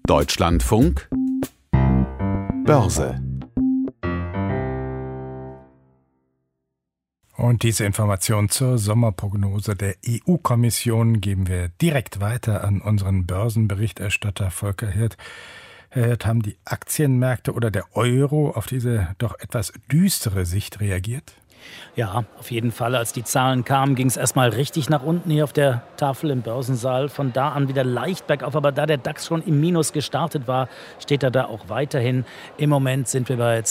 Deutschlandfunk Börse. Und diese Information zur Sommerprognose der EU-Kommission geben wir direkt weiter an unseren Börsenberichterstatter Volker Hirt. Herr Hirt, haben die Aktienmärkte oder der Euro auf diese doch etwas düstere Sicht reagiert? Ja, auf jeden Fall. Als die Zahlen kamen, ging es erstmal richtig nach unten hier auf der Tafel im Börsensaal. Von da an wieder leicht bergauf. Aber da der DAX schon im Minus gestartet war, steht er da auch weiterhin. Im Moment sind wir bei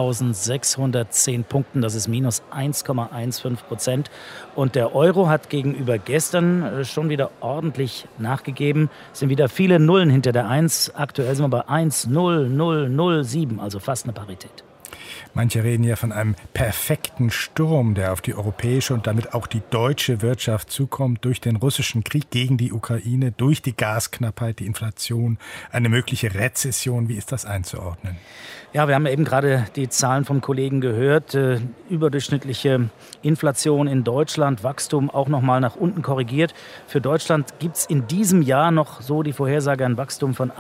12.610 Punkten. Das ist minus 1,15%. Und der Euro hat gegenüber gestern schon wieder ordentlich nachgegeben. Es sind wieder viele Nullen hinter der 1. Aktuell sind wir bei 1,0007, also fast eine Parität. Manche reden ja von einem perfekten Sturm, der auf die europäische und damit auch die deutsche Wirtschaft zukommt, durch den russischen Krieg gegen die Ukraine, durch die Gasknappheit, die Inflation, eine mögliche Rezession. Wie ist das einzuordnen? Ja, wir haben eben gerade die Zahlen vom Kollegen gehört. Überdurchschnittliche Inflation in Deutschland, Wachstum auch noch mal nach unten korrigiert. Für Deutschland gibt es in diesem Jahr noch so die Vorhersage ein Wachstum von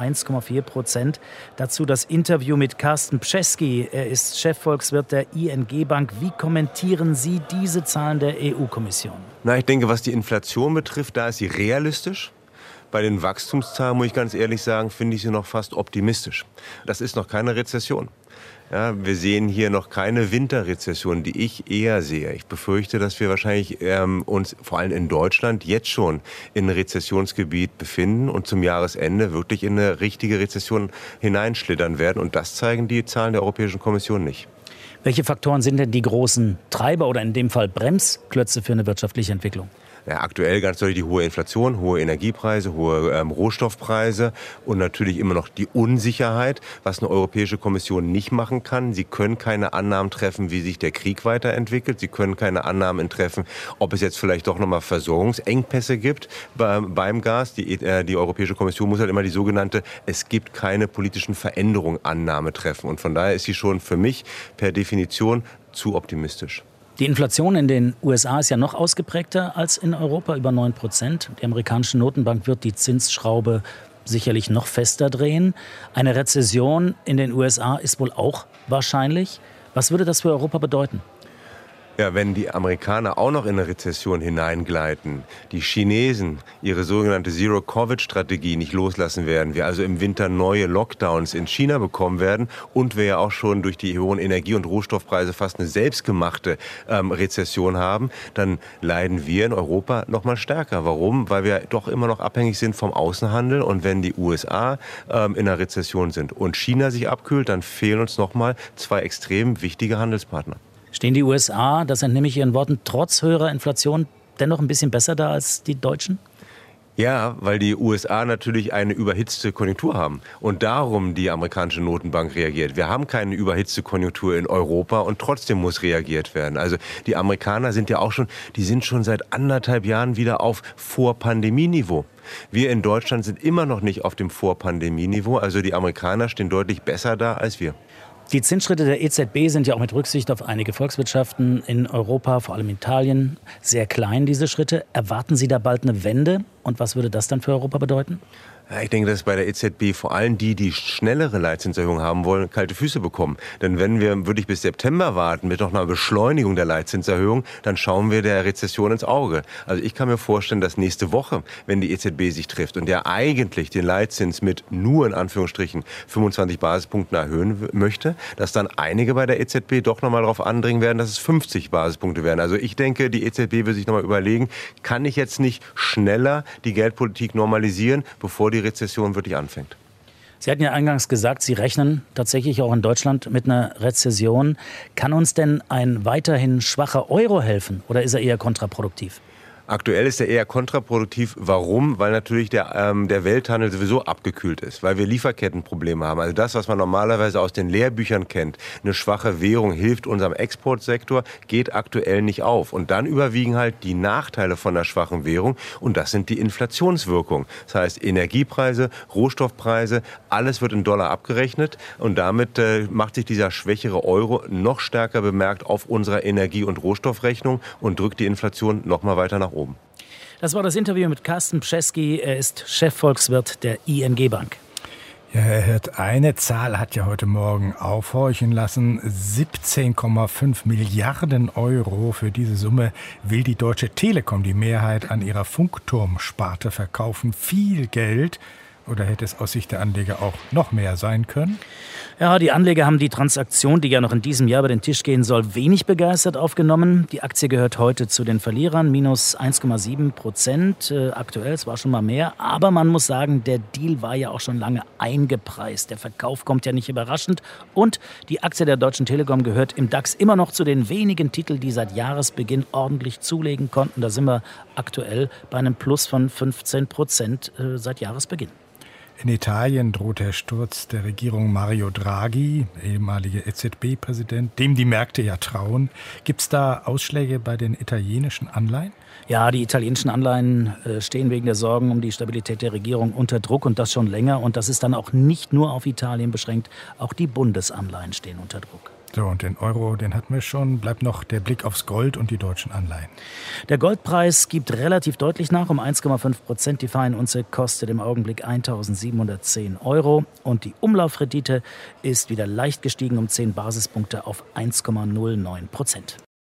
1,4%. Dazu das Interview mit Carsten Pschesky. Er ist Chefvolkswirt der ING Bank. Wie kommentieren Sie diese Zahlen der EU-Kommission? Na, ich denke, was die Inflation betrifft, da ist sie realistisch. Bei den Wachstumszahlen, muss ich ganz ehrlich sagen, finde ich sie noch fast optimistisch. Das ist noch keine Rezession. Ja, wir sehen hier noch keine Winterrezession, die ich eher sehe. Ich befürchte, dass wir wahrscheinlich uns vor allem in Deutschland jetzt schon in ein Rezessionsgebiet befinden und zum Jahresende wirklich in eine richtige Rezession hineinschlittern werden. Und das zeigen die Zahlen der Europäischen Kommission nicht. Welche Faktoren sind denn die großen Treiber oder in dem Fall Bremsklötze für eine wirtschaftliche Entwicklung? Ja, aktuell ganz deutlich die hohe Inflation, hohe Energiepreise, hohe Rohstoffpreise und natürlich immer noch die Unsicherheit, was eine Europäische Kommission nicht machen kann. Sie können keine Annahmen treffen, wie sich der Krieg weiterentwickelt. Sie können keine Annahmen treffen, ob es jetzt vielleicht doch nochmal Versorgungsengpässe gibt beim Gas. Die Europäische Kommission muss halt immer die sogenannte "Es gibt keine politischen Veränderungen" Annahme treffen. Und von daher ist sie schon für mich per Definition zu optimistisch. Die Inflation in den USA ist ja noch ausgeprägter als in Europa, über 9%. Die amerikanische Notenbank wird die Zinsschraube sicherlich noch fester drehen. Eine Rezession in den USA ist wohl auch wahrscheinlich. Was würde das für Europa bedeuten? Ja, wenn die Amerikaner auch noch in eine Rezession hineingleiten, die Chinesen ihre sogenannte Zero-Covid-Strategie nicht loslassen werden, wir also im Winter neue Lockdowns in China bekommen werden und wir ja auch schon durch die hohen Energie- und Rohstoffpreise fast eine selbstgemachte Rezession haben, dann leiden wir in Europa noch mal stärker. Warum? Weil wir doch immer noch abhängig sind vom Außenhandel und wenn die USA in einer Rezession sind und China sich abkühlt, dann fehlen uns noch mal zwei extrem wichtige Handelspartner. Stehen die USA, das entnehme ich Ihren Worten, trotz höherer Inflation dennoch ein bisschen besser da als die Deutschen? Ja, weil die USA natürlich eine überhitzte Konjunktur haben und darum die amerikanische Notenbank reagiert. Wir haben keine überhitzte Konjunktur in Europa und trotzdem muss reagiert werden. Also die Amerikaner sind ja auch schon, die sind schon seit 1,5 Jahren wieder auf Vor-Pandemie-Niveau. Wir in Deutschland sind immer noch nicht auf dem Vor-Pandemie-Niveau. Also die Amerikaner stehen deutlich besser da als wir. Die Zinsschritte der EZB sind ja auch mit Rücksicht auf einige Volkswirtschaften in Europa, vor allem Italien, sehr klein, diese Schritte. Erwarten Sie da bald eine Wende? Und was würde das dann für Europa bedeuten? Ja, ich denke, dass bei der EZB vor allem die schnellere Leitzinserhöhung haben wollen, kalte Füße bekommen. Denn wenn wir wirklich bis September warten mit noch einer Beschleunigung der Leitzinserhöhung, dann schauen wir der Rezession ins Auge. Also ich kann mir vorstellen, dass nächste Woche, wenn die EZB sich trifft und der eigentlich den Leitzins mit nur in Anführungsstrichen 25 Basispunkten erhöhen möchte, dass dann einige bei der EZB doch nochmal darauf andringen werden, dass es 50 Basispunkte werden. Also ich denke, die EZB will sich nochmal überlegen, kann ich jetzt nicht schneller die Geldpolitik normalisieren, bevor die Rezession wirklich anfängt. Sie hatten ja eingangs gesagt, Sie rechnen tatsächlich auch in Deutschland mit einer Rezession. Kann uns denn ein weiterhin schwacher Euro helfen oder ist er eher kontraproduktiv? Aktuell ist er eher kontraproduktiv. Warum? Weil natürlich der Welthandel sowieso abgekühlt ist, weil wir Lieferkettenprobleme haben. Also das, was man normalerweise aus den Lehrbüchern kennt, eine schwache Währung hilft unserem Exportsektor, geht aktuell nicht auf. Und dann überwiegen halt die Nachteile von einer schwachen Währung und das sind die Inflationswirkungen. Das heißt Energiepreise, Rohstoffpreise, alles wird in Dollar abgerechnet und damit macht sich dieser schwächere Euro noch stärker bemerkt auf unserer Energie- und Rohstoffrechnung und drückt die Inflation noch mal weiter nach oben. Das war das Interview mit Carsten Pschesky. Er ist Chefvolkswirt der ING Bank. Ja, Herr Hirt, eine Zahl hat ja heute Morgen aufhorchen lassen. 17,5 Milliarden Euro. Für diese Summe will die Deutsche Telekom die Mehrheit an ihrer Funkturmsparte verkaufen. Viel Geld. Oder hätte es aus Sicht der Anleger auch noch mehr sein können? Ja, die Anleger haben die Transaktion, die ja noch in diesem Jahr über den Tisch gehen soll, wenig begeistert aufgenommen. Die Aktie gehört heute zu den Verlierern, minus 1,7%. Aktuell, es war schon mal mehr. Aber man muss sagen, der Deal war ja auch schon lange eingepreist. Der Verkauf kommt ja nicht überraschend. Und die Aktie der Deutschen Telekom gehört im DAX immer noch zu den wenigen Titeln, die seit Jahresbeginn ordentlich zulegen konnten. Da sind wir aktuell bei einem Plus von 15% seit Jahresbeginn. In Italien droht der Sturz der Regierung Mario Draghi, ehemaliger EZB-Präsident, dem die Märkte ja trauen. Gibt es da Ausschläge bei den italienischen Anleihen? Ja, die italienischen Anleihen stehen wegen der Sorgen um die Stabilität der Regierung unter Druck und das schon länger. Und das ist dann auch nicht nur auf Italien beschränkt, auch die Bundesanleihen stehen unter Druck. So, und den Euro, den hatten wir schon. Bleibt noch der Blick aufs Gold und die deutschen Anleihen. Der Goldpreis gibt relativ deutlich nach, um 1,5%. Die Feinunze kostet im Augenblick 1.710 Euro. Und die Umlaufrendite ist wieder leicht gestiegen um 10 Basispunkte auf 1,09%.